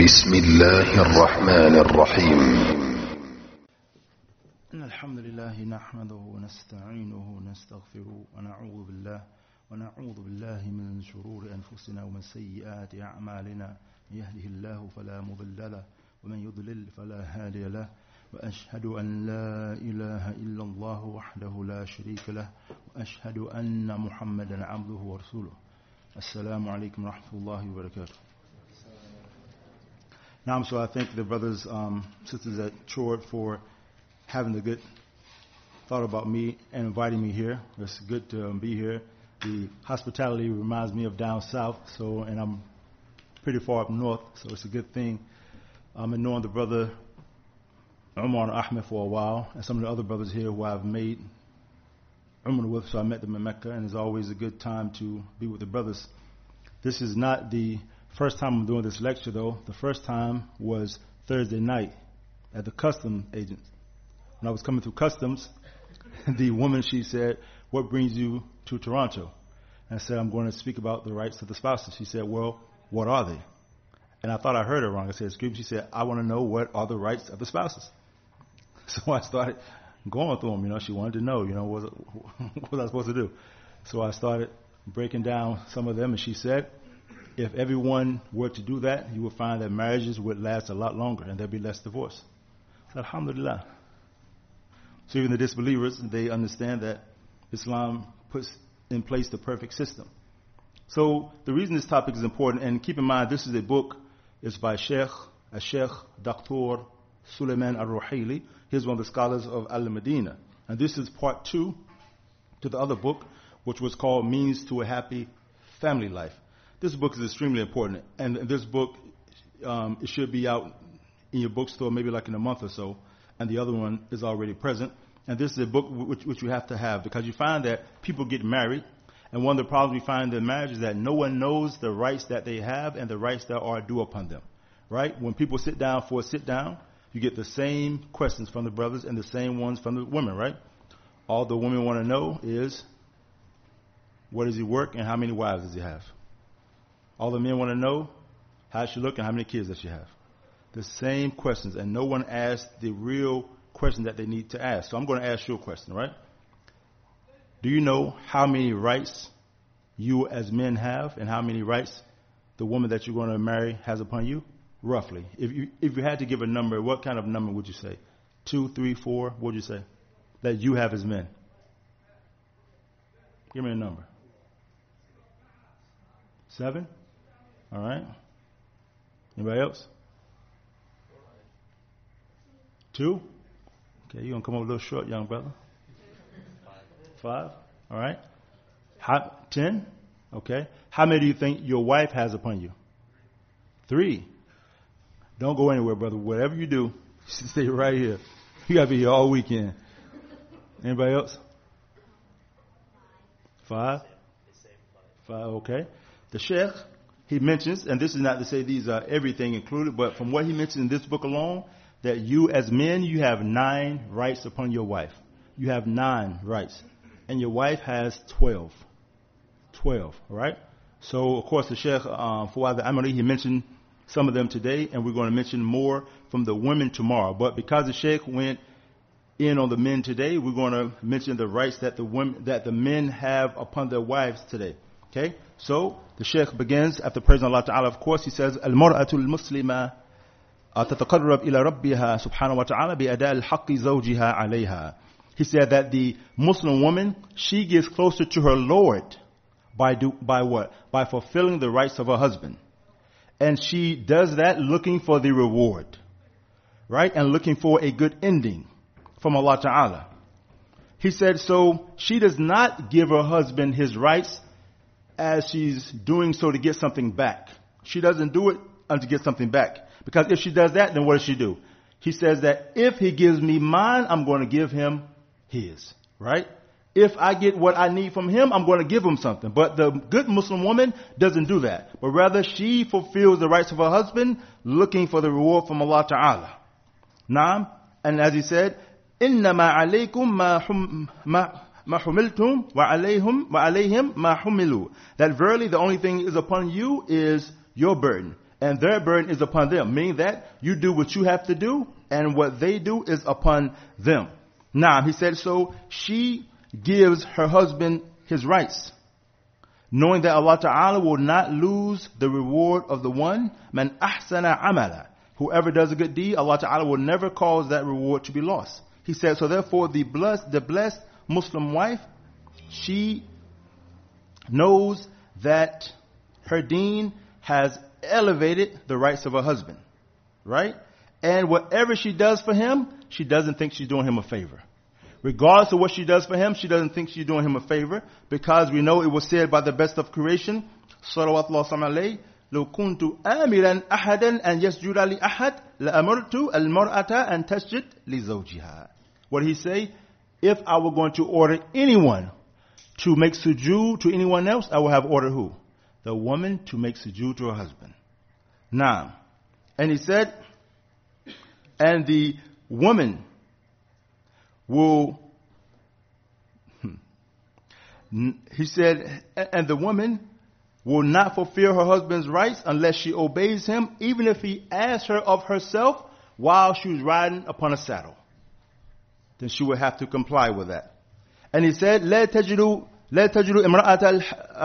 بسم الله الرحمن الرحيم. إن الحمد لله نحمده ونستعينه ونستغفره ونعوذ بالله من شرور أنفسنا ومن سيئات أعمالنا. من يهده الله فلا مضل له ومن يضلل فلا هادي له، وأشهد أن لا إله إلا الله وحده لا شريك له، وأشهد أن محمدا عبده ورسوله. السلام عليكم ورحمة الله وبركاته. Now, so I thank the brothers, sisters at Chord for having the good thought about me and inviting me here. It's good to be here. The hospitality reminds me of down south, and I'm pretty far up north, so it's a good thing. And knowing the brother Umar and Ahmed for a while, and some of the other brothers here who I've made Umar with, so I met them in Mecca, and it's always a good time to be with the brothers. This is not the first time I'm doing this lecture, though. The first time was Thursday night at the customs agent. When I was coming through customs, the woman, she said, "What brings you to Toronto?" And I said, "I'm going to speak about the rights of the spouses." She said, "Well, what are they?" And I thought I heard her wrong. I said, "Excuse me." She said, "I want to know what are the rights of the spouses." So I started going through them. She wanted to know, what was I supposed to do? So I started breaking down some of them, and she said, if everyone were to do that, you would find that marriages would last a lot longer and there'd be less divorce. So, alhamdulillah. So even the disbelievers, they understand that Islam puts in place the perfect system. So the reason this topic is important, and keep in mind this is a book, it's by Sheikh Dr. Suleiman Al-Ruhaili. He's one of the scholars of Al-Madinah. And this is part 2 to the other book, which was called Means to a Happy Family Life. This book is extremely important, and this book, it should be out in your bookstore maybe like in a month or so, and the other one is already present. And this is a book which you have to have, because you find that people get married, and one of the problems we find in marriage is that no one knows the rights that they have and the rights that are due upon them, right? When people sit down for a sit-down, you get the same questions from the brothers and the same ones from the women, right? All the women want to know is, what does he work and how many wives does he have? All the men want to know, how she look and how many kids does she have? The same questions, and no one asks the real question that they need to ask. So I'm going to ask you a question, right? Do you know how many rights you as men have and how many rights the woman that you're going to marry has upon you? Roughly. If you had to give a number, what kind of number would you say? 2, 3, 4, what would you say? That you have as men. Give me a number. 7? All right. Anybody else? 2? Okay, you're going to come over a little short, young brother. 5? All right. 10? Okay. How many do you think your wife has upon you? 3. Don't go anywhere, brother. Whatever you do, stay right here. You got to be here all weekend. Anybody else? 5? 5, okay. The Sheikh, he mentions, and this is not to say these are everything included, but from what he mentioned in this book alone, that you as men, you have 9 rights upon your wife. You have 9 rights. And your wife has 12. 12, all right? So, of course, the Sheikh, Fawad al-Amari, he mentioned some of them today, and we're going to mention more from the women tomorrow. But because the Sheikh went in on the men today, we're going to mention the rights that the men have upon their wives today. Okay? So, the Sheikh begins after praising Allah Ta'ala, of course, he says, Al-mar'atu al-muslima تتقرب إلى ربها سبحانه وتعالى بأداء الحق زوجها عليها. He said that the Muslim woman, she gets closer to her Lord by what? By fulfilling the rights of her husband. And she does that looking for the reward, right? And looking for a good ending from Allah Ta'ala. He said, so she does not give her husband his rights as she's doing so to get something back. She doesn't do it to get something back. Because if she does that, then what does she do? He says that if he gives me mine, I'm going to give him his, right? If I get what I need from him, I'm going to give him something. But the good Muslim woman doesn't do that. But rather, she fulfills the rights of her husband, looking for the reward from Allah Ta'ala. Naam. And as he said, إِنَّمَا عَلَيْكُمْ مَا حُمِلْتُمْ وَعَلَيْهِمْ مَا حُمِلُوا. That verily the only thing is upon you is your burden. and their burden is upon them. Meaning that you do what you have to do, and what they do is upon them. Now, he said, so she gives her husband his rights, knowing that Allah Ta'ala will not lose the reward of the one, man ahsana amala. Whoever does a good deed, Allah Ta'ala will never cause that reward to be lost. He said, so therefore the blessed Muslim wife, she knows that her deen has elevated the rights of her husband, right? And whatever she does for him, she doesn't think she's doing him a favor. Regardless of what she does for him, she doesn't think she's doing him a favor, because we know it was said by the best of creation, salawatullah alayhi, لو كنت آمرا أحدا أن يسجد لأحد لأمرت المرأة أن تسجد لزوجها. What did he say? If I were going to order anyone to make sujood to anyone else, I would have ordered who? The woman to make sujood to her husband. Now, and he said, and the woman will, he said, and the woman will not fulfill her husband's rights unless she obeys him, even if he asks her of herself while she was riding upon a saddle. Then she would have to comply with that. And he said, لا تجد امرأة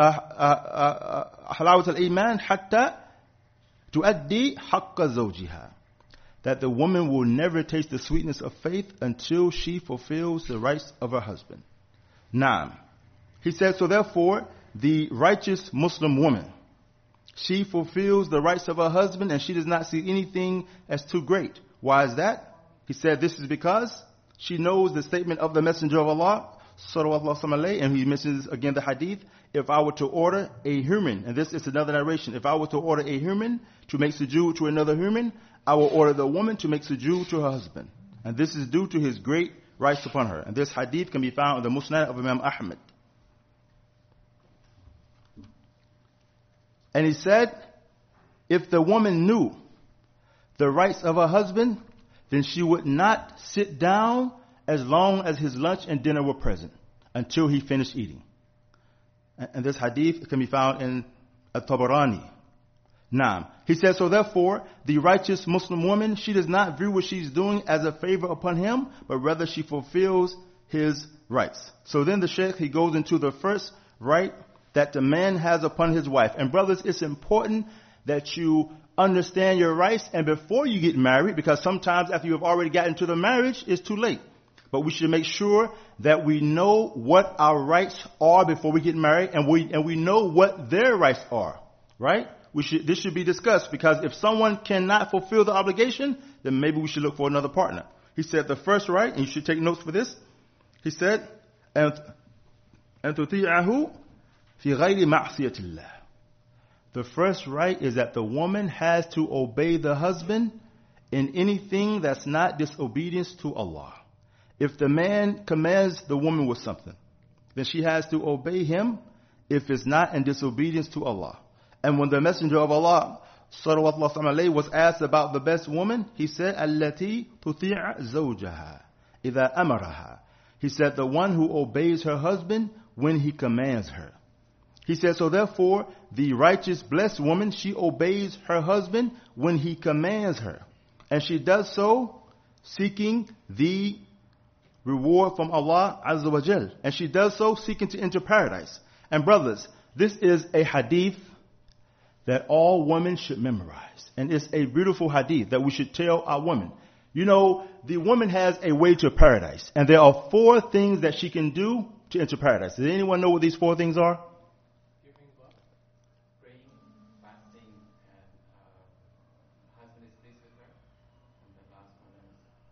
حلاوة الإيمان حتى تؤدي حق زوجها. That the woman will never taste the sweetness of faith until she fulfills the rights of her husband. Now, he said, so therefore, the righteous Muslim woman, she fulfills the rights of her husband, and she does not see anything as too great. Why is that? He said this is because she knows the statement of the Messenger of Allah, sallallahu alayhi, and he mentions again the hadith, if I were to order a human, and this is another narration, if I were to order a human to make sujood to another human, I will order the woman to make sujood to her husband. And this is due to his great rights upon her. And this hadith can be found in the Musnad of Imam Ahmad. And he said, if the woman knew the rights of her husband, then she would not sit down as long as his lunch and dinner were present until he finished eating. And this hadith can be found in At-Tabarani. Now, he says, so therefore, the righteous Muslim woman, she does not view what she's doing as a favor upon him, but rather she fulfills his rights. So then the Shaykh, he goes into the first right that the man has upon his wife. And brothers, it's important that you understand your rights and before you get married, because sometimes after you have already gotten to the marriage, it's too late. But we should make sure that we know what our rights are before we get married, and we know what their rights are, right? This should be discussed, because if someone cannot fulfill the obligation, then maybe we should look for another partner. He said the first right, and you should take notes for this. He said, "And tuti'ahu fi ghayri ma'siyatillah." The first right is that the woman has to obey the husband in anything that's not disobedience to Allah. If the man commands the woman with something, then she has to obey him if it's not in disobedience to Allah. And when the Messenger of Allah sallallahu alaihi wasallam was asked about the best woman, he said, "Allati tuti'a zawjaha idha amaraha." He said, the one who obeys her husband when he commands her. He said, so therefore, the righteous blessed woman, she obeys her husband when he commands her. And she does so seeking the reward from Allah Azza wa Jal. And she does so seeking to enter paradise. And brothers, this is a hadith that all women should memorize. And it's a beautiful hadith that we should tell our women. You know, the woman has a way to paradise. And there are 4 things that she can do to enter paradise. Does anyone know what these 4 things are? Giving blood, praying, fasting, and husband is pleased with her. And the last one is,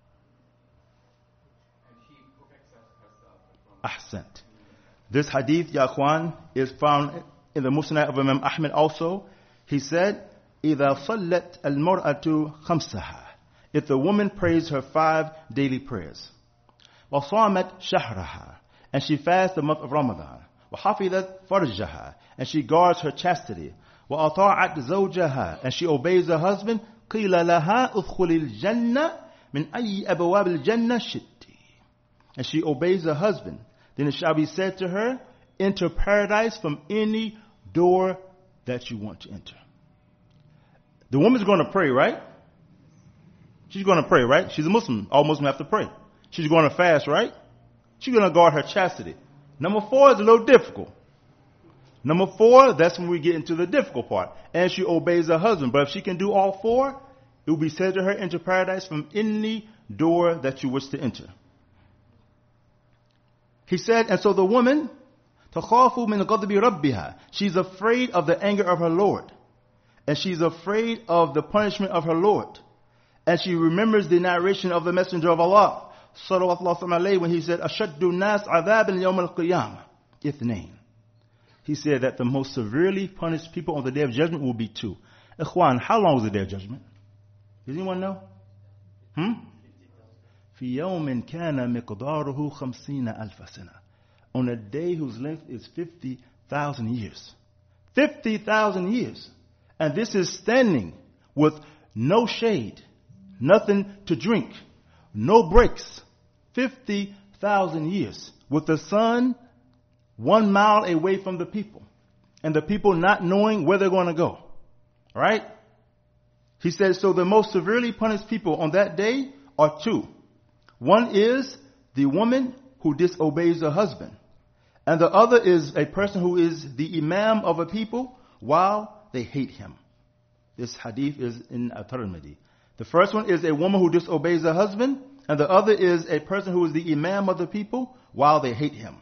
and she perfects herself from Ahsant. This hadith, ya akhwan, is found in the Musnad of Imam Ahmad also. He said, إِذَا صَلَّتْ الْمَرْأَةُ خَمْسَهَا. If the woman prays her 5 daily prayers. وَصَامَتْ شَهْرَهَا. And she fasts the month of Ramadan. وَحَفِظَتْ فَرْجَهَا. And she guards her chastity. وَأَطَاعَتْ زَوْجَهَا. And she obeys her husband. قِيلَ لَهَا أُدْخُلِ الْجَنَّةِ مِنْ أَيِّ أَبْوَابِ الْجَنَّةِ شِئْتِ. And she obeys her husband. Then it shall be said to her, enter paradise from any door that you want to enter. The woman's going to pray, right? She's going to pray, right? She's a Muslim. All Muslims have to pray. She's going to fast, right? She's going to guard her chastity. Number 4 is a little difficult. Number 4, that's when we get into the difficult part. And she obeys her husband. But if she can do all 4, it will be said to her, enter paradise from any door that you wish to enter. He said, and so the woman, تَخَافُ مِنْ غَضْبِ رَبِّهَا, she's afraid of the anger of her Lord. And she's afraid of the punishment of her Lord. And she remembers the narration of the Messenger of Allah, sallallahu alayhi, when he said, أَشَدُّ النَّاسِ عَذَابًا يَوْمَ الْقِيَامَةِ اثْنَيْنِ. He said that the most severely punished people on the Day of Judgment will be 2. Ikhwan, how long is the Day of Judgment? Does anyone know? في يوم كان مقداره 50,000 سنة. On a day whose length is 50,000 years. 50,000 years. And this is standing with no shade, nothing to drink, no breaks. 50,000 years. With the sun 1 mile away from the people. And the people not knowing where they're going to go. Right? He says, so the most severely punished people on that day are 2. One is the woman who disobeys her husband. And the other is a person who is the imam of a people while they hate him. This hadith is in At-Tirmidhi. The first one is a woman who disobeys her husband. And the other is a person who is the imam of the people while they hate him.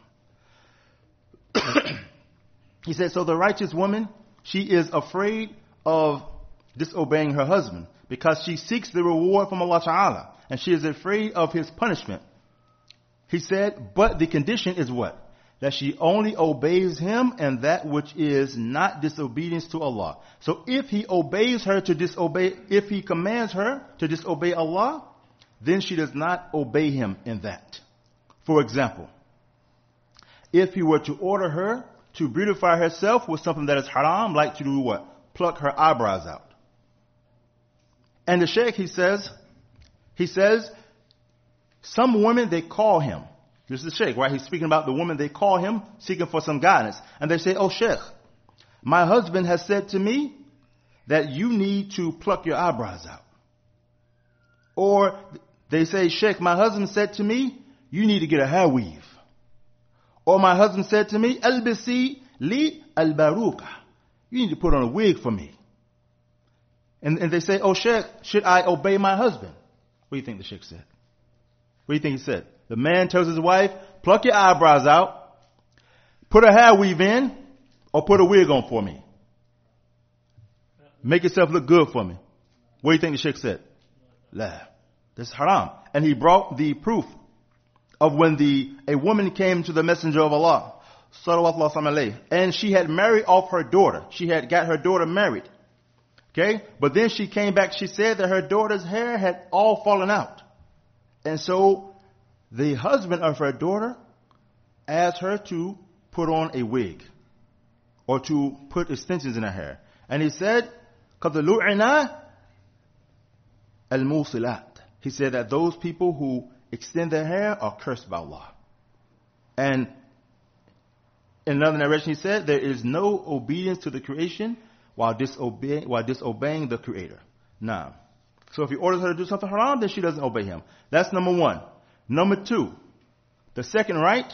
He said, so the righteous woman, she is afraid of disobeying her husband because she seeks the reward from Allah Ta'ala and she is afraid of his punishment. He said, but the condition is what? That she only obeys him and that which is not disobedience to Allah. So if he obeys her to disobey, if he commands her to disobey Allah, then she does not obey him in that. For example, if he were to order her to beautify herself with something that is haram, like to do what? Pluck her eyebrows out. And the Shaykh, he says, some women, they call him. This is the Shaykh, right? He's speaking about the woman, they call him, seeking for some guidance. And they say, oh Shaykh, my husband has said to me that you need to pluck your eyebrows out. Or they say, Shaykh, my husband said to me, you need to get a hair weave. Or my husband said to me, Albisi li al-baruka. You need to put on a wig for me. And they say, oh Sheikh, should I obey my husband? What do you think the Sheikh said? What do you think he said? The man tells his wife, pluck your eyebrows out, put a hair weave in, or put a wig on for me. Make yourself look good for me. What do you think the Sheikh said? La. This is haram. And he brought the proof of when a woman came to the Messenger of Allah, sallallahu alayhi, and she had married off her daughter. She had got her daughter married. Okay? But then she came back, she said that her daughter's hair had all fallen out. And so the husband of her daughter asked her to put on a wig or to put extensions in her hair. And he said, قَدْ لُعِنَا الْمُوصِلَاتِ. He said that those people who extend their hair are cursed by Allah. And in another narration he said, there is no obedience to the creation while disobeying the Creator. Now, so if he orders her to do something haram, then she doesn't obey him. That's number 1. Number 2, the second right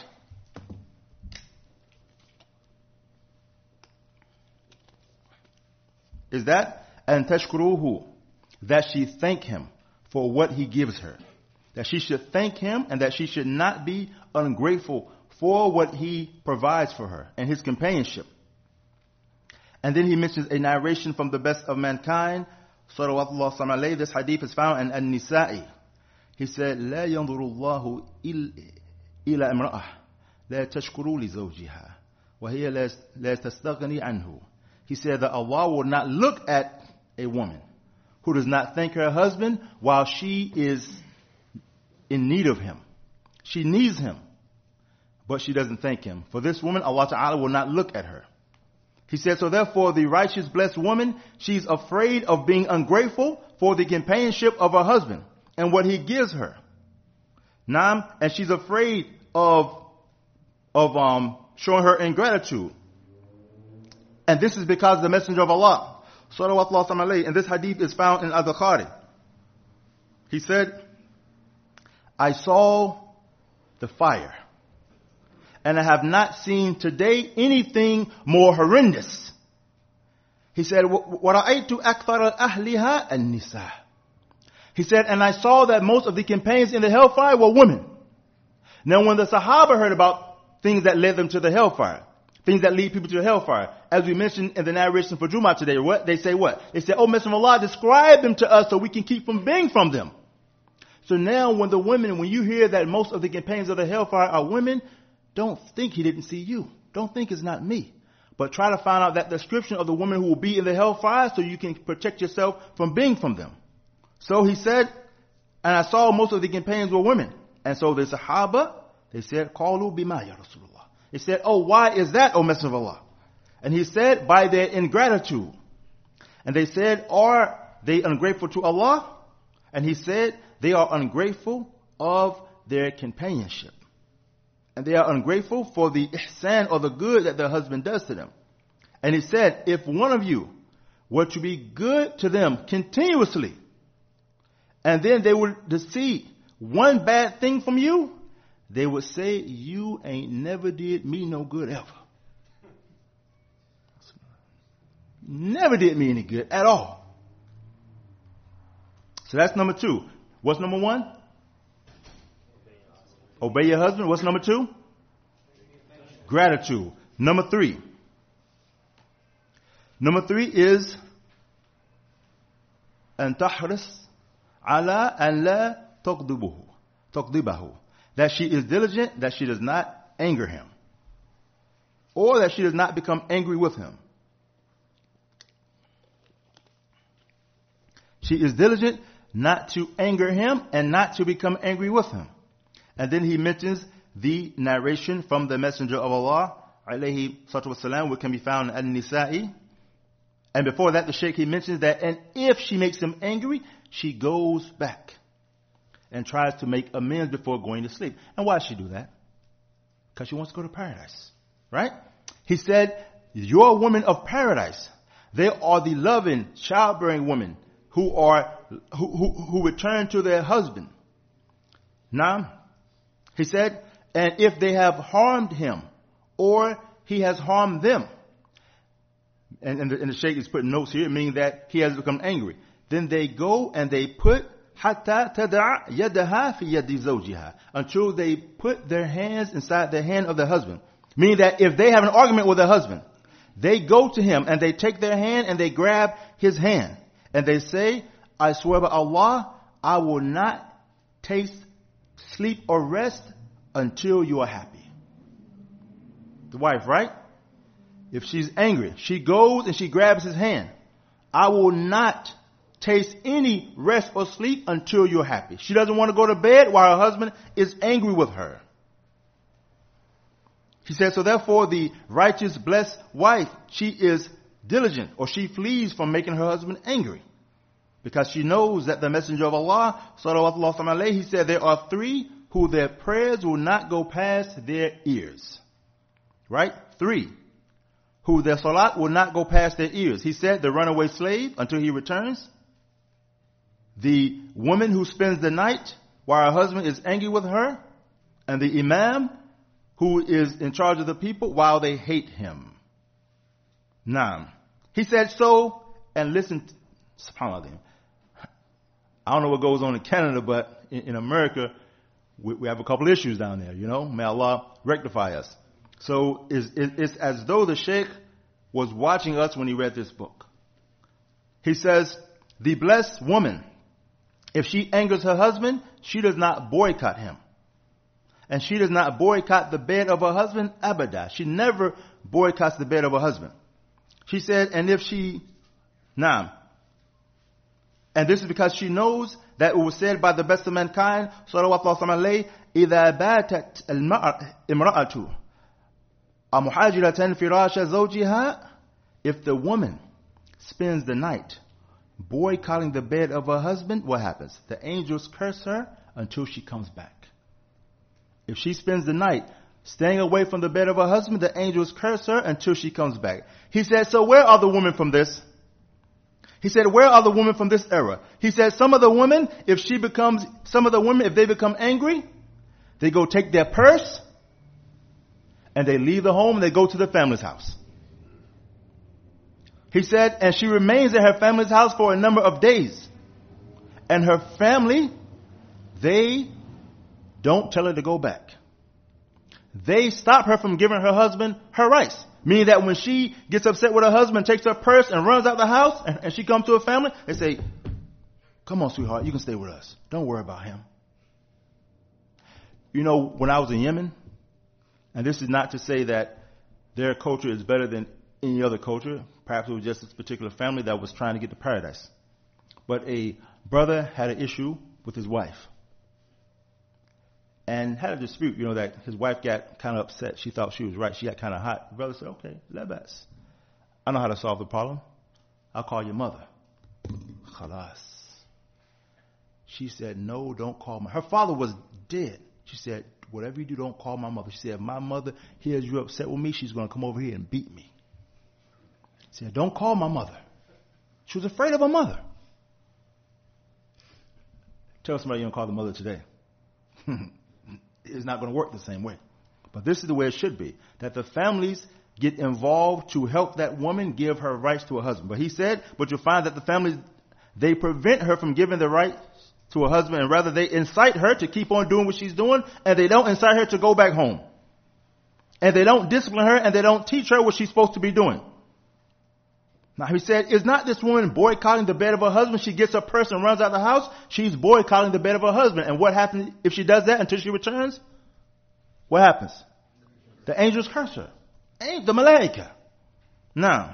is that, and tashkuruhu, that she thank him for what he gives her. That she should thank him and that she should not be ungrateful for what he provides for her and his companionship. And then he mentions a narration from the best of mankind, sallallahu alayhi. This hadith is found in An-Nisa'i. He said, لا ينظر الله إلى امرأة لا تشكر لزوجها وهي لا تستغني عنه. He said that Allah will not look at a woman who does not thank her husband while she is in need of him. She needs him, but she doesn't thank him. For this woman, Allah Ta'ala will not look at her. He said, so therefore the righteous blessed woman, she's afraid of being ungrateful for the companionship of her husband and what he gives her. Naam, and she's afraid of showing her ingratitude. And this is because the Messenger of Allah, salawatullah alayhi, and this hadith is found in Al-Bukhari. He said, I saw the fire, and I have not seen today anything more horrendous. He said, وَرَأَيْتُ أَكْثَرَ أَهْلِهَا النِّسَاء. He said, and I saw that most of the companions in the hellfire were women. Now when the Sahaba heard about things that led them to the hellfire, things that lead people to the hellfire, as we mentioned in the narration for Jummah today, what? They say, oh, Messenger of Allah, describe them to us so we can keep from being from them. So now when you hear that most of the companions of the hellfire are women, don't think he didn't see you. Don't think it's not me. But try to find out that description of the women who will be in the hellfire so you can protect yourself from being from them. So he said, and I saw most of the companions were women. And so the Sahaba, they said, Qalu bima ya Rasulullah. They said, oh, why is that, O Messenger of Allah? And he said, by their ingratitude. And they said, are they ungrateful to Allah? And he said, they are ungrateful of their companionship. And they are ungrateful for the ihsan or the good that their husband does to them. And he said, if one of you were to be good to them continuously, and then they would see one bad thing from you, they would say, you ain't never did me no good ever. Never did me any good at all. So that's number 2. What's number 1? Obey your husband. What's number 2? Gratitude. Number 3. Number 3 is أن تحرص على أن لا تغضبه. That she is diligent, that she does not anger him. Or that she does not become angry with him. She is diligent not to anger him and not to become angry with him. And then he mentions the narration from the Messenger of Allah, alayhi salatu wasalam, which can be found in An-Nisa'i. And before that, the Shaykh, he mentions that, and if she makes him angry, she goes back and tries to make amends before going to sleep. And why does she do that? Because she wants to go to paradise. Right? He said, your women of paradise, they are the loving, childbearing women who return to their husband. Now, he said, and if they have harmed him, or he has harmed them, and the Shaykh is putting notes here, meaning that he has become angry, then they go and they put حَتَّى تَدَعَ يَدَهَا فِي يَدِّ زَوْجِهَا, until they put their hands inside the hand of their husband. Meaning that if they have an argument with their husband, they go to him and they take their hand and they grab his hand. And they say, I swear by Allah, I will not taste sleep or rest until you are happy. The wife, right? If she's angry, she goes and she grabs his hand. I will not taste any rest or sleep until you're happy. She doesn't want to go to bed while her husband is angry with her. She says, so therefore the righteous, blessed wife, she is diligent, or she flees from making her husband angry. Because she knows that the Messenger of Allah, sallallahu alaihi wasallam, he said, there are 3 who their prayers will not go past their ears. Right? 3. Who their salat will not go past their ears. He said, the runaway slave until he returns. The woman who spends the night while her husband is angry with her. And the imam who is in charge of the people while they hate him. Now, he said so, and listen, subhanAllah. I don't know what goes on in Canada, but in America, we have a couple issues down there, you know. May Allah rectify us. So it's as though the Shaykh was watching us when he read this book. He says, the blessed woman, if she angers her husband, she does not boycott him. And she does not boycott the bed of her husband, abada. She never boycotts the bed of her husband. She said, and if she, and this is because she knows that it was said by the best of mankind, sallallahu alayhi, إِذَا بَاتَتْ الْمَرْأَةُ أَمُحَاجِرَةً فِرَاشَ زَوْجِهَا, if the woman spends the night boycotting the bed of her husband, what happens? The angels curse her until she comes back. If she spends the night staying away from the bed of her husband, the angels curse her until she comes back. He said, so where are the women from this? He said, where are the women from this era? He said, some of the women, if they become angry, they go take their purse and they leave the home and they go to the family's house. He said, and she remains at her family's house for a number of days. And her family, they don't tell her to go back. They stop her from giving her husband her rights. Meaning that when she gets upset with her husband, takes her purse and runs out the house, and she comes to her family, they say, come on, sweetheart, you can stay with us. Don't worry about him. You know, when I was in Yemen, and this is not to say that their culture is better than any other culture. Perhaps it was just this particular family that was trying to get to paradise. But a brother had an issue with his wife. And had a dispute, you know, that his wife got kind of upset. She thought she was right. She got kind of hot. The brother said, okay, labas. I know how to solve the problem. I'll call your mother. Khalas. She said, no, don't call my... Her father was dead. She said, whatever you do, don't call my mother. She said, if my mother hears you upset with me, she's going to come over here and beat me. She said, don't call my mother. She was afraid of her mother. Tell somebody you don't call the mother today. It's not going to work the same way. But this is the way it should be. That the families get involved to help that woman give her rights to her husband. But he said, but you'll find that the families, they prevent her from giving the rights to her husband, and rather they incite her to keep on doing what she's doing, and they don't incite her to go back home. And they don't discipline her, and they don't teach her what she's supposed to be doing. Now he said, is not this woman boycotting the bed of her husband? She gets her purse and runs out the house. She's boycotting the bed of her husband. And what happens if she does that until she returns? What happens? The angels curse her. The malaika. Now,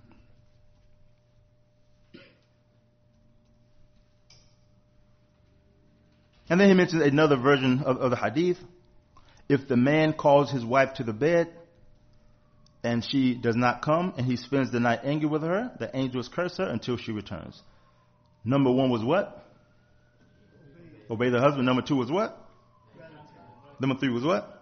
and then he mentions another version of the hadith. If the man calls his wife to the bed, and she does not come, and he spends the night angry with her, the angels curse her until she returns. Number 1 was what? Obey the husband. Number 2 was what? Number 3 was what?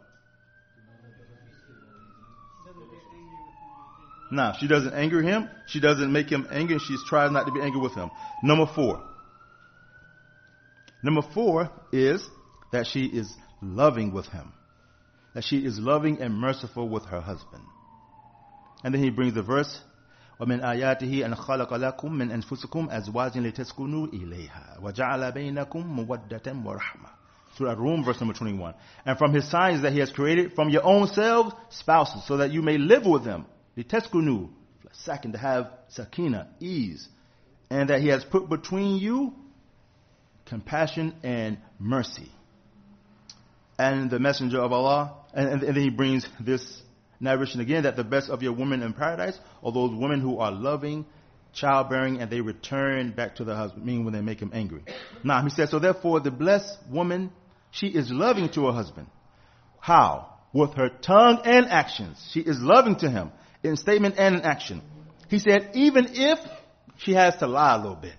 Now, she doesn't anger him. She doesn't make him angry, and she tries not to be angry with him. Number 4. Number 4 is that she is loving with him. That she is loving and merciful with her husband. And then he brings the verse, وَمِنْ آيَاتِهِ أَنْ خَلَقَ لَكُم مِّنْ أَنفُسِكُمْ أَزْوَاجٍ لِتَسْكُنُوا إِلَيْهَا وَجَعَلَ بَيْنَكُم مَّوَدَّةً وَرَحْمَةً. Surah Rum, verse number 21. And from his signs that he has created from your own selves spouses, so that you may live with them. لِتَسْكُنُوا, second, to have sakina, ease. And that he has put between you compassion and mercy. And the messenger of Allah, and then he brings this narration again, that the best of your women in paradise are those women who are loving, childbearing, and they return back to the husband, meaning when they make him angry. Now, he says, so therefore the blessed woman, she is loving to her husband. How? With her tongue and actions. She is loving to him in statement and in action. He said, even if she has to lie a little bit.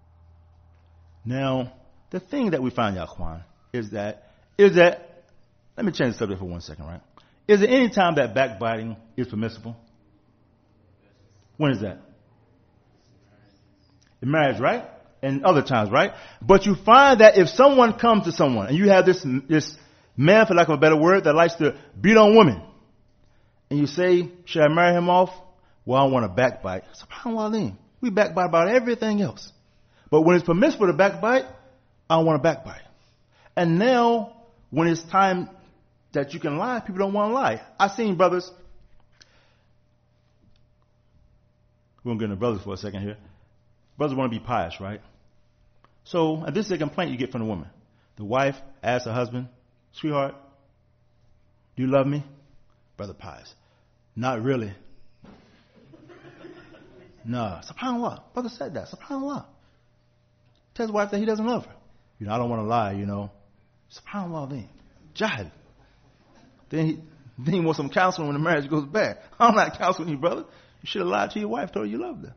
Now, the thing that we find, Yaquan, is that, let me change the subject for 1 second, right? Is there any time that backbiting is permissible? When is that? In marriage, right? And other times, right? But you find that if someone comes to someone and you have this man, for lack of a better word, that likes to beat on women, and you say, should I marry him off? Well, I don't want to backbite. SubhanAllah, we backbite about everything else. But when it's permissible to backbite, I don't want to backbite. And now, when it's time that you can lie, people don't want to lie. I've seen brothers. We're going to get into brothers for a second here. Brothers want to be pious, right? So, and this is a complaint you get from the woman. The wife asks her husband, sweetheart, do you love me? Brother pious. Not really. No. SubhanAllah. Brother said that. SubhanAllah. Tells his wife that he doesn't love her. I don't want to lie, SubhanAllah then. Jahil. Then he wants some counseling when the marriage goes bad. I'm not counseling you, brother. You should have lied to your wife, told her you loved her.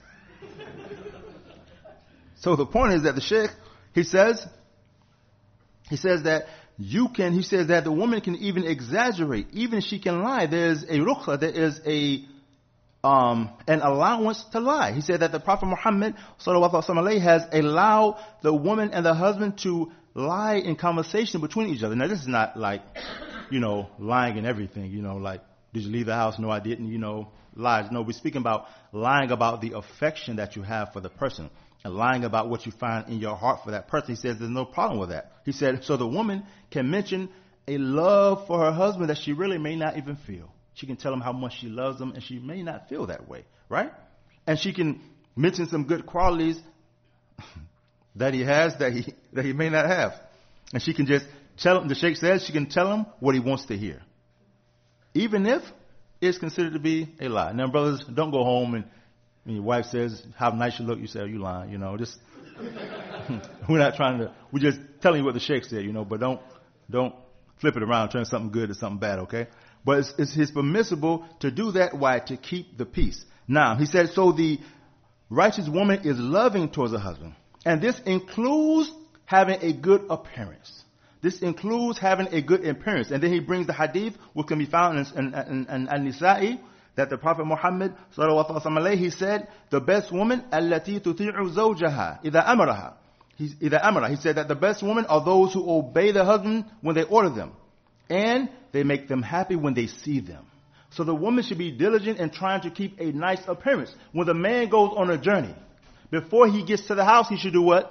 So the point is that the Sheikh, he says that he says that the woman can even exaggerate, even she can lie. There's a rukhsa, there is a an allowance to lie. He said that the Prophet Muhammad sallallahu alaihi wasallam has allowed the woman and the husband to lie in conversation between each other. Now this is not like, lying and everything, like, did you leave the house? No, I didn't, lies. No, we're speaking about lying about the affection that you have for the person and lying about what you find in your heart for that person. He says there's no problem with that. He said, so the woman can mention a love for her husband that she really may not even feel. She can tell him how much she loves him and she may not feel that way, right? And she can mention some good qualities that he has that he may not have. And she can just tell him, the Sheikh says, she can tell him what he wants to hear. Even if it's considered to be a lie. Now, brothers, don't go home and your wife says how nice you look. You say, oh, you lying, just, we're not trying to, we're just telling you what the Sheikh said, but don't flip it around, turn something good to something bad, okay? But it's permissible to do that. Why? To keep the peace. Now, he said, so the righteous woman is loving towards her husband. And this includes having a good appearance. This includes having a good appearance. And then he brings the hadith, which can be found in An-Nisa'i, that the Prophet Muhammad, sallallahu alaihi wasallam, he said, the best woman, allati tuti'u zawjaha, idha amaraha. He said that the best women are those who obey their husband when they order them. And they make them happy when they see them. So the woman should be diligent in trying to keep a nice appearance. When the man goes on a journey, before he gets to the house, he should do what?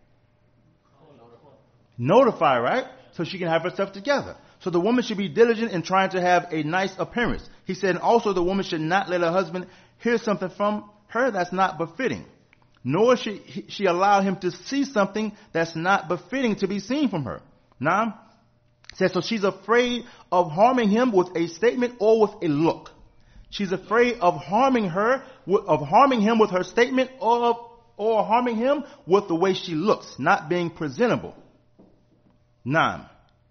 Notify, right? So she can have herself together. So the woman should be diligent in trying to have a nice appearance. He said, and also the woman should not let her husband hear something from her that's not befitting. Nor should she allow him to see something that's not befitting to be seen from her. Now, says, so she's afraid of harming him with a statement or with a look. She's afraid of harming him with her statement or harming him with the way she looks, not being presentable. 9.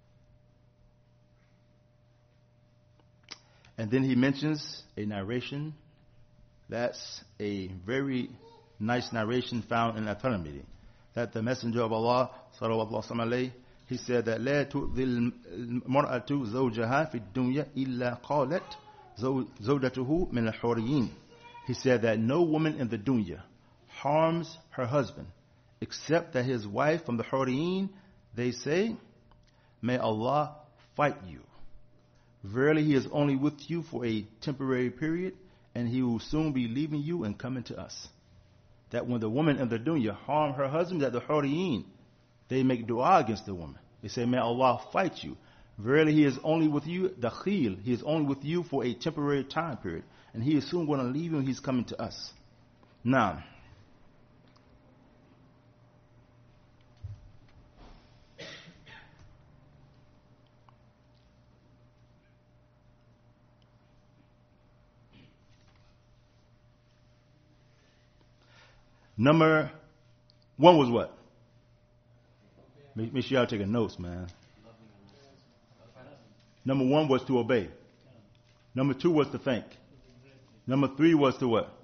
And then he mentions a narration. That's a very nice narration found in At-Tirmidhi, that the Messenger of Allah, sallallahu alaihi wasallam, he said that لا تؤذي المرأة زوجها في الدنيا إلا قالت زوجته من الحوريين. He said that no woman in the dunya harms her husband except that his wife from the Huriyin, they say, may Allah fight you. Verily he is only with you for a temporary period, and he will soon be leaving you and coming to us. That when the woman in the dunya harm her husband, that the Huriyin, they make dua against the woman. They say, may Allah fight you. Verily he is only with you, dakhil, he is only with you for a temporary time period. And he is soon going to leave you and he's coming to us. Now, number 1 was what? Make sure y'all taking notes, man. Number 1 was to obey. Number 2 was to think. Number 3 was to what?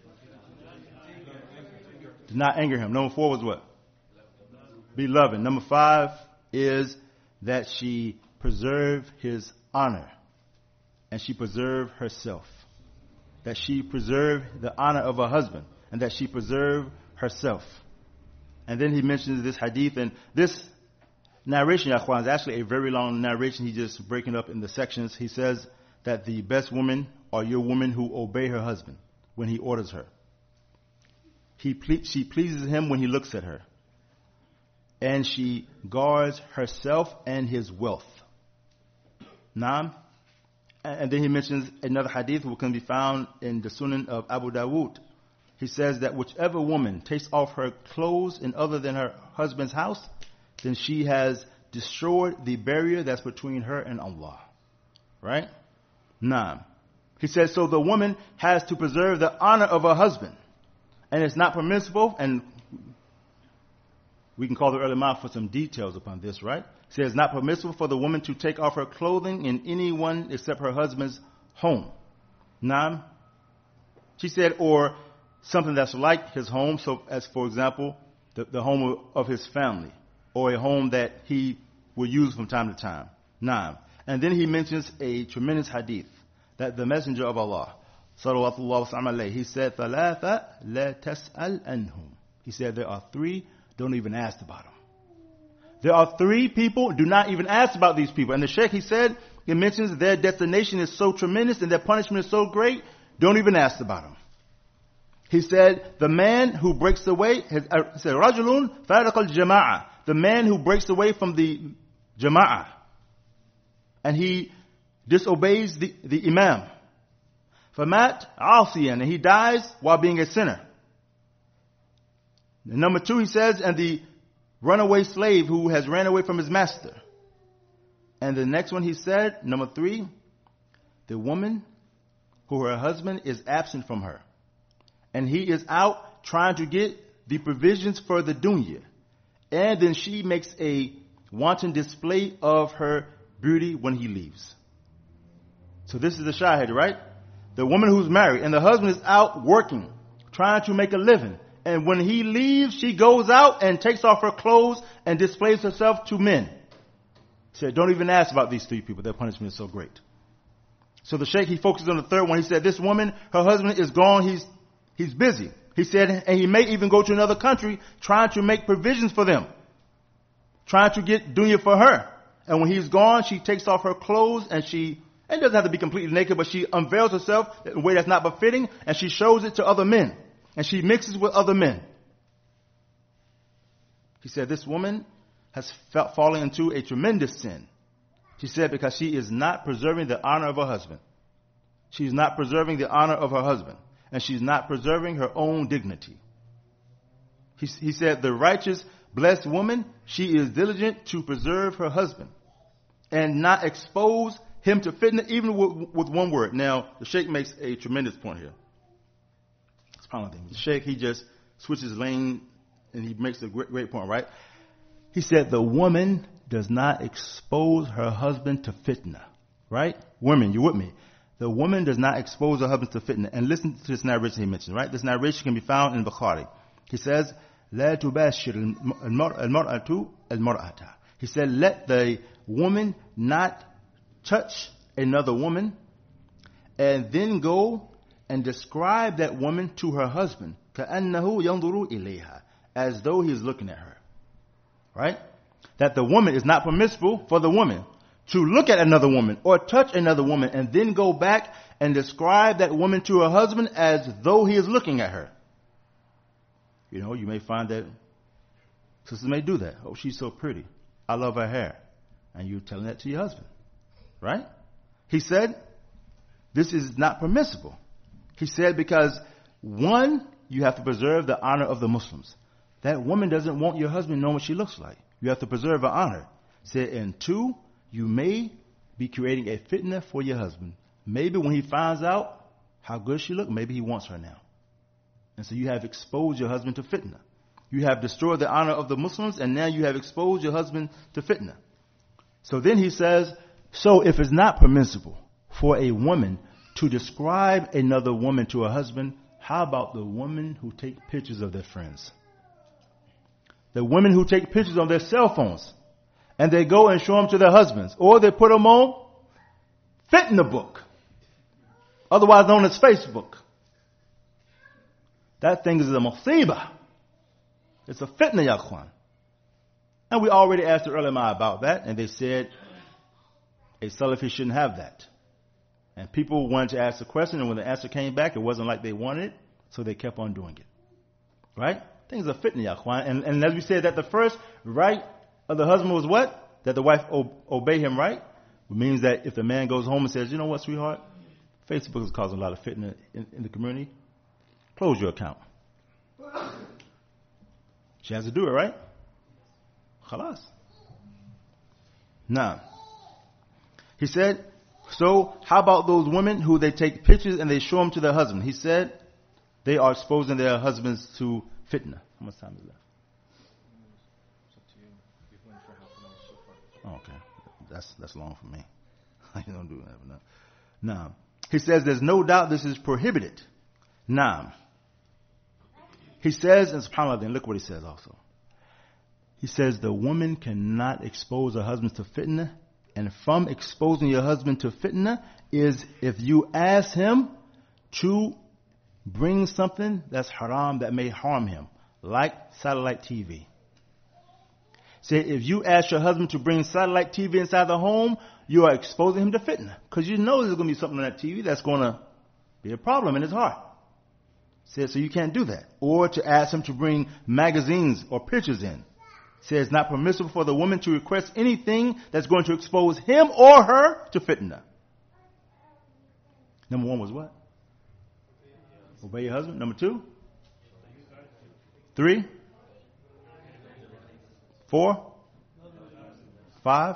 To not anger him. Number 4 was what? Be loving. Number 5 is that she preserve his honor. And she preserve herself. That she preserve the honor of her husband. And that she preserve herself. And then he mentions this hadith, and this narration, Akhwan, is actually a very long narration. He's just breaking up in the sections. He says that the best women are your women who obey her husband when he orders her. She pleases him when he looks at her. And she guards herself and his wealth. Naam. And then he mentions another hadith which can be found in the Sunan of Abu Dawood. He says that whichever woman takes off her clothes in other than her husband's house, then she has destroyed the barrier that's between her and Allah. Right? Naam. He says, so the woman has to preserve the honor of her husband. And it's not permissible, and we can call the ulama for some details upon this, right? He says it's not permissible for the woman to take off her clothing in anyone except her husband's home. Naam. She said, or something that's like his home, so as for example, the home of his family, or a home that he will use from time to time. Naam. And then he mentions a tremendous hadith that the Messenger of Allah, Salawatullah wa alayhi. He said, ثَلَاثَ لَا تَسْأَلْ أَنْهُمْ. He said, there are three, don't even ask about them. There are three people, do not even ask about these people. And the Sheikh, he said, he mentions their destination is so tremendous and their punishment is so great, don't even ask about them. He said, the man who breaks away, he said, رَجُلٌ فَارَقَ الْجَمَاعَةِ. The man who breaks away from the jama'ah. And he disobeys the imam. فَمَاتْ عَاصِيًا. And he dies while being a sinner. And number two, he says, and the runaway slave who has ran away from his master. And the next one he said, number three, the woman who her husband is absent from her. And he is out trying to get the provisions for the dunya. And then she makes a wanton display of her beauty when he leaves. So this is the shahid, right? The woman who's married and the husband is out working, trying to make a living. And when he leaves, she goes out and takes off her clothes and displays herself to men. He said, don't even ask about these three people. Their punishment is so great. So the Sheikh, he focused on the third one. He said, this woman, her husband is gone. He's busy. He said, and he may even go to another country trying to make provisions for them. Trying to get dunya for her. And when he's gone, she takes off her clothes and it doesn't have to be completely naked, but she unveils herself in a way that's not befitting and she shows it to other men. And she mixes with other men. He said, this woman has fallen into a tremendous sin. She said, because she is not preserving the honor of her husband. She's not preserving the honor of her husband. And she's not preserving her own dignity. He said, the righteous, blessed woman, she is diligent to preserve her husband and not expose him to fitna, even with one word. Now, the Sheikh makes a tremendous point here. The Sheikh, he just switches lane and he makes a great point, right? He said the woman does not expose her husband to fitna, right? Women, you with me? The woman does not expose her husband to fitna. And listen to this narration he mentioned, right? This narration can be found in Bukhari. He says, لا تباشر المرأة المرأة. He said, let the woman not touch another woman and then go and describe that woman to her husband كأنه ينظر إليها, as though he is looking at her. Right? That the woman is not permissible for the woman to look at another woman or touch another woman and then go back and describe that woman to her husband as though he is looking at her. You know, you may find that sisters may do that. Oh, she's so pretty. I love her hair. And you're telling that to your husband. Right? He said, this is not permissible. He said, because one, you have to preserve the honor of the Muslims. That woman doesn't want your husband knowing what she looks like. You have to preserve her honor. He said, and two, you may be creating a fitna for your husband. Maybe when he finds out how good she looks, maybe he wants her now. And so you have exposed your husband to fitna. You have destroyed the honor of the Muslims, and now you have exposed your husband to fitna. So then he says, so if it's not permissible for a woman to describe another woman to her husband, how about the women who take pictures of their friends? The women who take pictures on their cell phones and they go and show them to their husbands, or they put them on Fitna Book, otherwise known as Facebook. That thing is a musibah. It's a fitna, ya ikhwan. And we already asked the ulama about that, and they said a Salafi shouldn't have that. And people wanted to ask the question, and when the answer came back, it wasn't like they wanted it, so they kept on doing it. Right? Things are fitna, ya ikhwan. And as we said, that the first right of the husband was what? That the wife obey him, right? It means that if the man goes home and says, you know what, sweetheart? Facebook is causing a lot of fitna in the community. Close your account. She has to do it, right? Khalas. Now, he said, so how about those women who they take pictures and they show them to their husband? He said they are exposing their husbands to fitna. How much time is that? It's up to you. You've went for half an hour so far. Oh, okay. That's long for me. I don't do that enough. Now, he says there's no doubt this is prohibited. Now, he says, and subhanAllah, then look what he says also. He says the woman cannot expose her husband to fitna, and from exposing your husband to fitna is if you ask him, to bring something that's haram that may harm him, like satellite TV. Say, if you ask your husband to bring satellite TV inside the home, you are exposing him to fitna. Because you know there's going to be something on that TV that's going to be a problem in his heart. Says, so you can't do that. Or to ask him to bring magazines or pictures in. Says, it's not permissible for the woman to request anything that's going to expose him or her to fitna. Number one was what? Obey your husband. Number two? 3? 4? 5?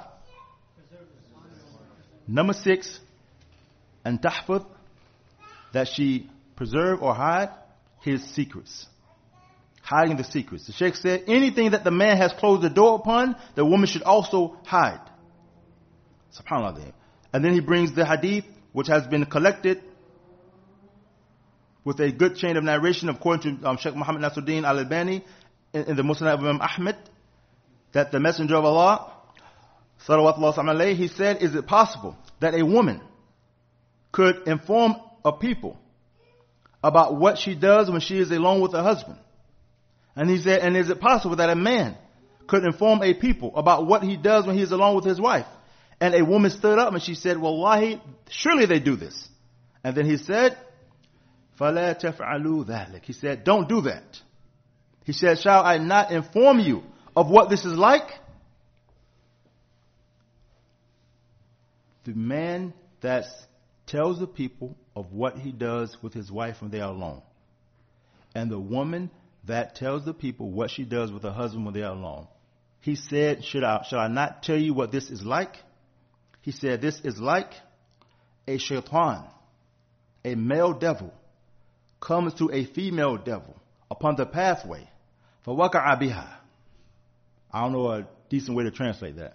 Number 6, and tahfadh, that she preserve or hide his secrets. Hiding the secrets. The Sheikh said, anything that the man has closed the door upon, the woman should also hide. SubhanAllah. And then he brings the hadith, which has been collected with a good chain of narration, according to Sheikh Muhammad Nasruddin al-Albani in the Musnad of Imam Ahmad, that the Messenger of Allah, salawatullah alayhi, he said, is it possible that a woman could inform a people about what she does when she is alone with her husband? And he said, and is it possible that a man could inform a people about what he does when he is alone with his wife? And a woman stood up and she said, Wallahi, surely they do this. And then he said, فَلَا تَفْعَلُوا ذَلِكَ. He said, don't do that. He said, shall I not inform you of what this is like? The man that tells the people of what he does with his wife when they are alone. And the woman that tells the people what she does with her husband when they are alone. He said, shall I not tell you what this is like? He said, this is like a shaitan, a male devil, comes to a female devil upon the pathway. فَوَقَعَ بِهَا. I don't know a decent way to translate that.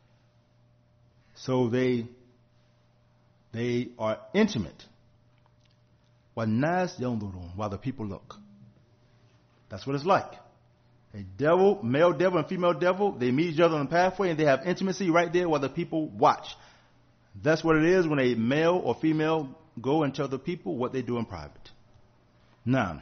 So they are intimate. وَالنَّاسِ يَنْظُرُونَ. While the people look. That's what it's like. A devil, male devil and female devil, they meet each other on the pathway and they have intimacy right there while the people watch. That's what it is when a male or female go and tell the people what they do in private. Now,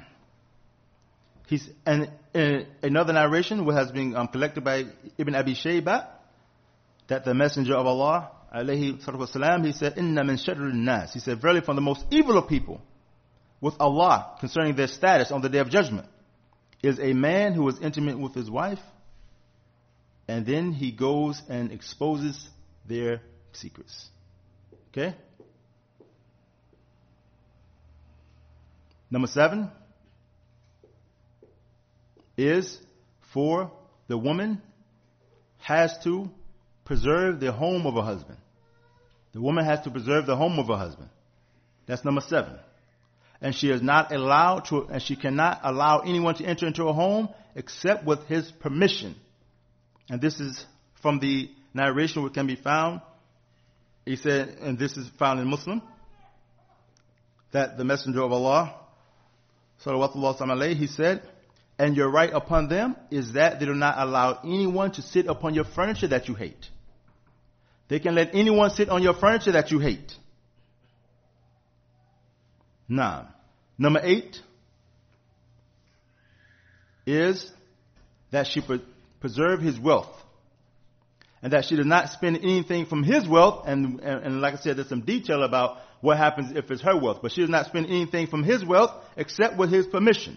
and in another narration which has been collected by Ibn Abi Shaybah, that the Messenger of Allah, alayhi salatu wasalam, he said, "Inna min sharril nas." He said, verily from the most evil of people with Allah concerning their status on the Day of Judgment is a man who is intimate with his wife and then he goes and exposes their secrets. Okay? Number 7 is for the woman has to preserve the home of her husband. The woman has to preserve the home of her husband. That's number 7. And she is not allowed to, and she cannot allow anyone to enter into her home except with his permission. And this is from the narration which can be found. He said, and this is found in Muslim, that the Messenger of Allah, sallallahu alaihi wasallam, he said, and your right upon them is that they do not allow anyone to sit upon your furniture that you hate. They can let anyone sit on your furniture that you hate. Now, number 8 is that she preserve his wealth. And that she does not spend anything from his wealth. And like I said, there's some detail about what happens if it's her wealth. But she does not spend anything from his wealth except with his permission.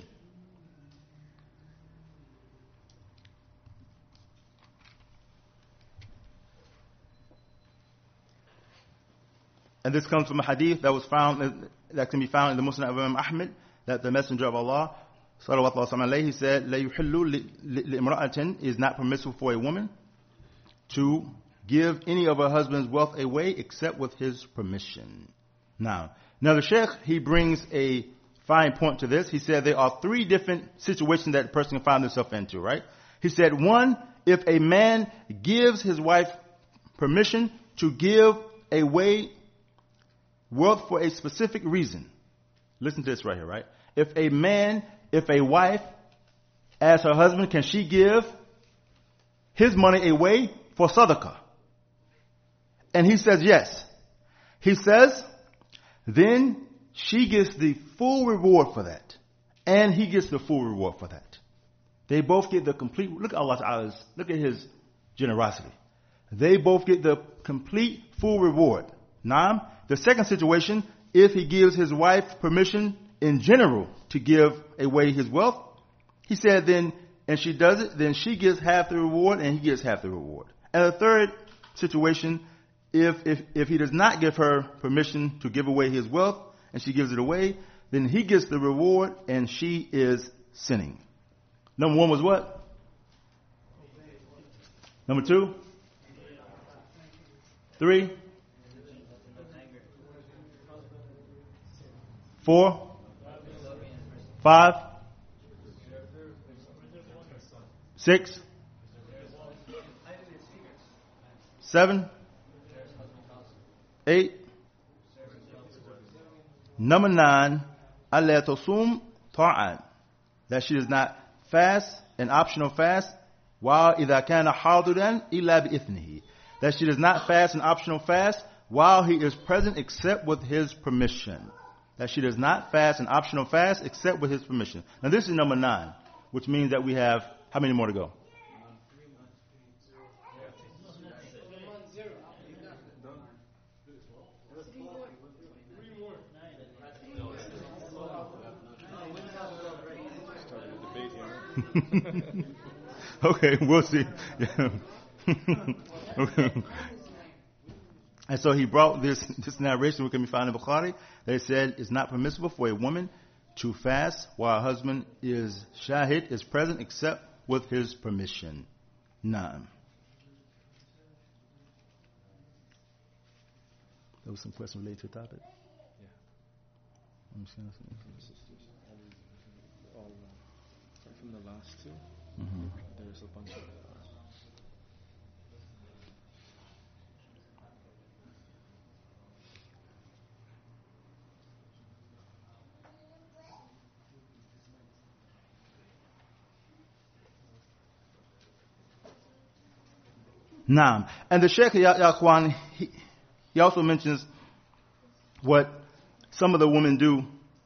And this comes from a hadith that was found, that can be found in the Musnad of Imam Ahmad, that the Messenger of Allah, sallallahu alaihi wasallam, he said, "La yuhillu li'imra'atin," is not permissible for a woman to give any of her husband's wealth away except with his permission. Now the Sheikh, he brings a fine point to this. He said there are 3 different situations that a person can find himself into, right? He said, 1, if a man gives his wife permission to give away wealth for a specific reason. Listen to this right here, right? If a wife asks her husband, can she give his money away for sadaqah? And he says yes. He says, then she gets the full reward for that. And he gets the full reward for that. They both get the complete, look at Allah Ta'ala's, look at his generosity. They both get the complete full reward. Now, the second situation, if he gives his wife permission in general to give away his wealth, he said then, and she does it, then she gets half the reward and he gets half the reward. And the third situation, if he does not give her permission to give away his wealth and she gives it away, then he gets the reward and she is sinning. Number one was what? Number two? 3? 4? 5? 6? 7? 8? Number 9, alla tasum ta'an, that she does not fast, an optional fast, while idha kana hadiran illa bi'ithnihi, that she does not fast an optional fast while he is present except with his permission. That she does not fast an optional fast except with his permission. Now this is number 9, which means that we have, how many more to go? Okay, we'll see. Okay. And so he brought this narration, which can be found in Bukhari. They said it's not permissible for a woman to fast while her husband is shahid, is present, except with his permission. Na'am. There was some question related to the topic. Yeah. I'm just gonna All, from the last two, there's a bunch of. Naam. And the Sheikh Yaqwan, he also mentions what some of the women do,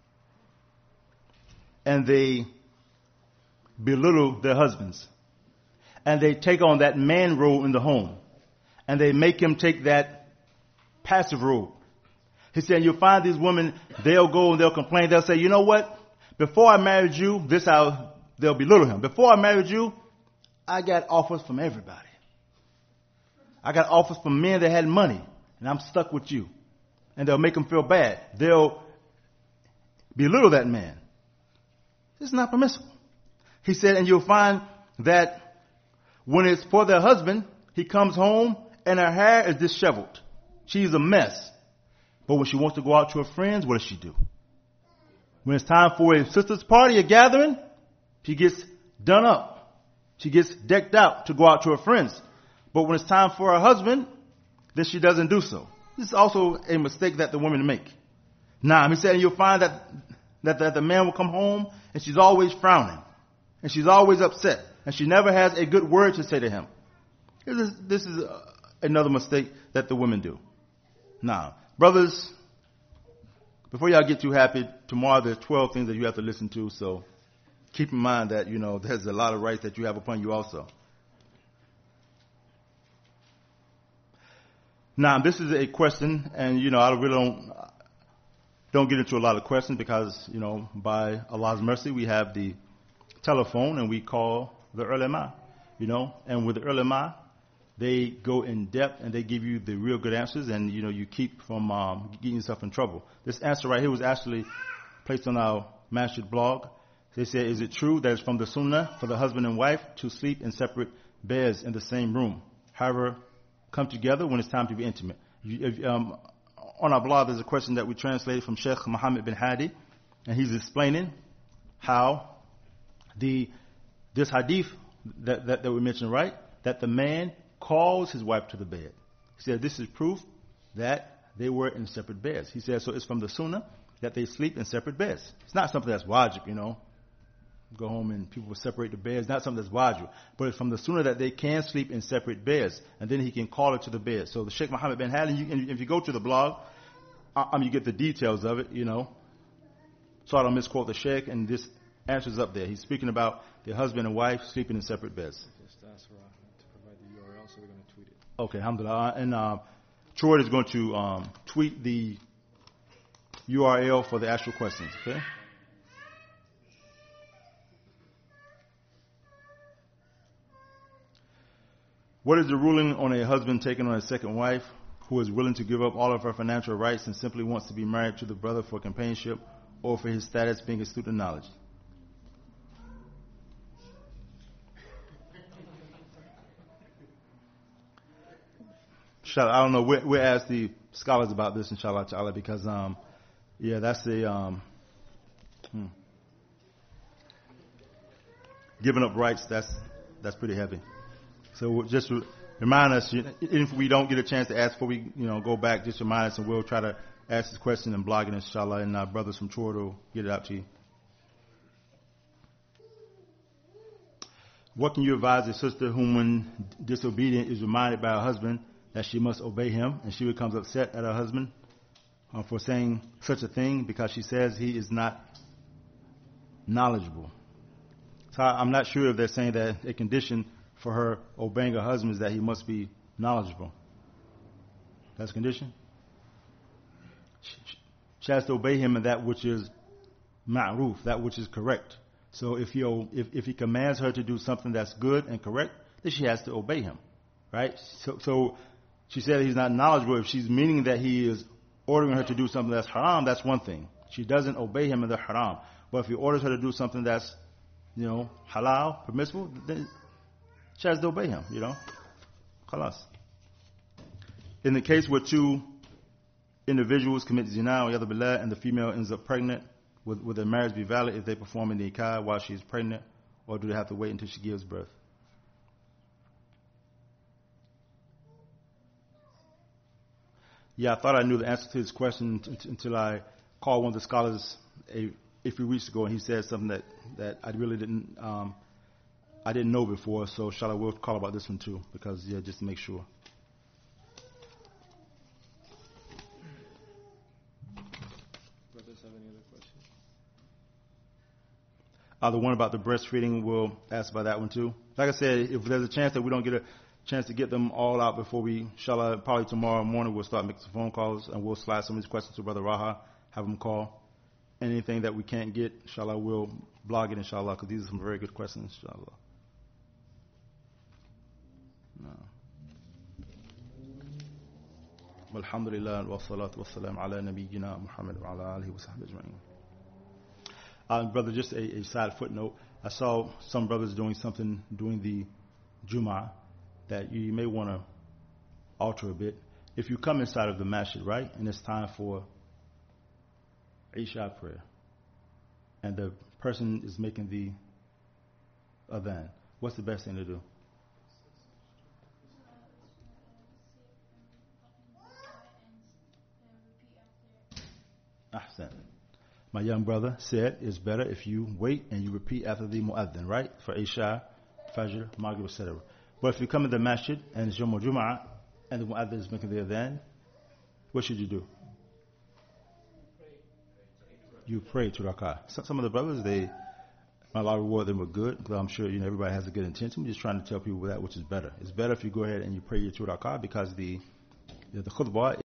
and they belittle their husbands. And they take on that man role in the home. And they make him take that passive role. He said, you'll find these women, they'll go and they'll complain. They'll say, you know what? Before I married you, they'll belittle him. Before I married you, I got offers from everybody. I got offers from men that had money, and I'm stuck with you. And they'll make him feel bad. They'll belittle that man. This is not permissible. He said, and you'll find that when it's for their husband, he comes home and her hair is disheveled. She's a mess. But when she wants to go out to her friends, what does she do? When it's time for a sister's party, a gathering, she gets done up. She gets decked out to go out to her friends. But when it's time for her husband, then she doesn't do so. This is also a mistake that the women make. Now, he said, and you'll find that the man will come home and she's always frowning. And she's always upset. And she never has a good word to say to him. This is another mistake that the women do. Now, brothers, before y'all get too happy, tomorrow there's 12 things that you have to listen to. So keep in mind that, there's a lot of rights that you have upon you also. Now, this is a question, and, I really don't get into a lot of questions because, by Allah's mercy, we have the telephone and we call the ulama, and with the ulama, they go in depth and they give you the real good answers, and, you keep from getting yourself in trouble. This answer right here was actually placed on our Masjid blog. They said, is it true that it's from the sunnah for the husband and wife to sleep in separate beds in the same room? However, come together when it's time to be intimate. On our blog, there's a question that we translated from Sheikh Muhammad bin Hadi, and he's explaining how this hadith that we mentioned, right, that the man calls his wife to the bed. He said this is proof that they were in separate beds. He said so it's from the sunnah that they sleep in separate beds. It's not something that's wajib, go home and people will separate the beds. Not something that's wajib. But it's from the sunnah that they can sleep in separate beds. And then he can call her to the bed. So the Sheikh Muhammad bin Hadi, if you go to the blog, you get the details of it, so I don't misquote the Sheikh, and this answer's up there. He's speaking about the husband and wife sleeping in separate beds. Just ask Rahman to provide the URL, so we're going to tweet it. Okay, alhamdulillah. And Troy is going to tweet the URL for the actual questions, okay? What is the ruling on a husband taking on a second wife who is willing to give up all of her financial rights and simply wants to be married to the brother for companionship or for his status being a student of knowledge? I don't know. We'll ask the scholars about this, inshallah ta'ala, because, that's giving up rights, that's pretty heavy. So just remind us, if we don't get a chance to ask before we, go back, just remind us, and we'll try to ask this question and blog it, inshallah, and our brothers from Chord will get it out to you. What can you advise a sister whom, when disobedient, is reminded by her husband that she must obey him, and she becomes upset at her husband for saying such a thing because she says he is not knowledgeable? So I'm not sure if they're saying that a condition for her obeying her husband is that he must be knowledgeable. That's a condition? She has to obey him in that which is ma'ruf, that which is correct. So if he commands her to do something that's good and correct, then she has to obey him, right? So she said he's not knowledgeable. If she's meaning that he is ordering her to do something that's haram, that's one thing. She doesn't obey him in the haram. But if he orders her to do something that's, halal, permissible, then she has to obey him, Khalas. In the case where two individuals commit zina or yadhu billah and the female ends up pregnant, would their marriage be valid if they perform in the nikah while she is pregnant, or do they have to wait until she gives birth? Yeah, I thought I knew the answer to this question until I called one of the scholars a few weeks ago, and he said something that I really didn't know before. So inshallah, we'll call about this one too, because just to make sure. Brothers have any other questions? The one about the breastfeeding, we'll ask about that one too. Like I said, if there's a chance that we don't get a chance to get them all out before we, inshallah, probably tomorrow morning we'll start making some phone calls and we'll slide some of these questions to Brother Raha, have him call. Anything that we can't get, inshallah, we'll blog it, inshallah, because these are some very good questions, inshallah. Alhamdulillah wa salatu wa salam ala nabiyyina Muhammad wa ala alihi wa sahbihi ajma'in. Brother, just a side footnote. I saw some brothers doing something during the Jum'ah that you may want to alter a bit. If you come inside of the masjid, right, and it's time for Isha prayer, and the person is making the adhan, what's the best thing to do? Ahsan. My young brother said it's better if you wait and you repeat after the mu'adhin, right? For Isha, Fajr, Maghrib, etc. But if you come in the masjid and it's Yom al-Jum'ah and the mu'adhin is making the adhan, what should you do? You pray 2 rak'ah. Some of the brothers, Allah reward them with good, because I'm sure everybody has a good intention. We're just trying to tell people that which is better. It's better if you go ahead and you pray your 2 rak'ah, because the khutbah